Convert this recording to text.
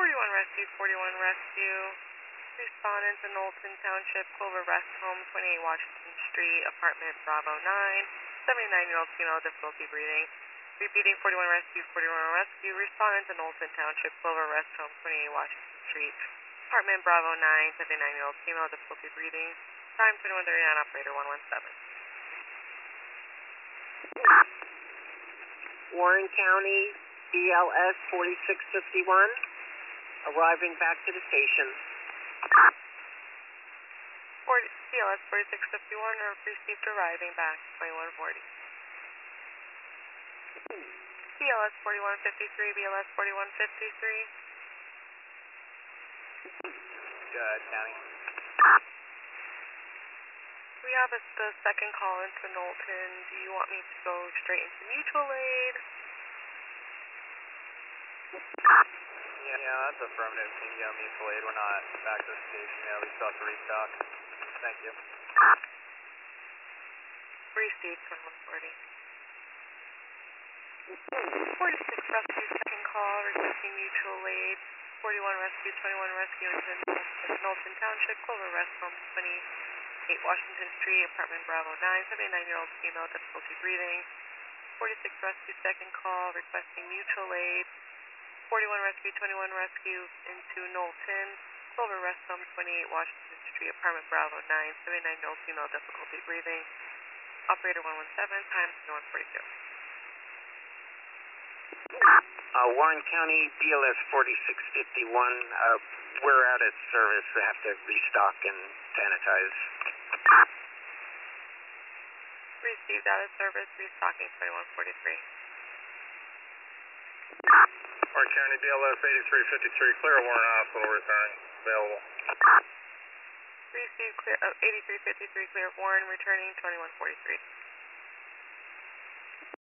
41 Rescue, 41 Rescue. Respondent to Knowlton Township, Clover Rest Home, 28 Washington Street, apartment Bravo 9. 79-year-old female, difficulty breathing. Repeating, 41 Rescue, 41 Rescue. Respondent to Knowlton Township, Clover Rest Home, 28 Washington Street, apartment Bravo 9. 79-year-old female, difficulty breathing. Time 21:39, operator 117. Warren County, BLS 4651, arriving back to the station. BLS 4651, received arriving back, 2140. BLS 4153, BLS 4153. Go ahead, County. We have the second call into Knowlton. Do you want me to go straight into mutual aid? Yeah, that's affirmative. Can you go mutual aid? We're not back to the station yet. We still have to restock. Thank you. Received, 2140. 46 Rescue, second call, requesting mutual aid. 41 Rescue, 21 Rescue into Knowlton Township, Clover Rest Home, 28 Washington Street, apartment Bravo 9. 79-year-old female, difficulty breathing. 46 Rescue, second call, requesting mutual aid. 41 Rescue, 21 Rescue into Knowlton, Clover Rest Home, 28 Washington Street, apartment Bravo 9. 79-year-old female, difficulty breathing. Operator 117, time 2142. Warren County, BLS 4651, we're out of service. We have to restock and sanitize. Received, out of service, restocking, 2143. Warren County, BLS 8353, clear Warren Hospital, returning, available. Received, clear, 8353, clear Warren, returning, 2143.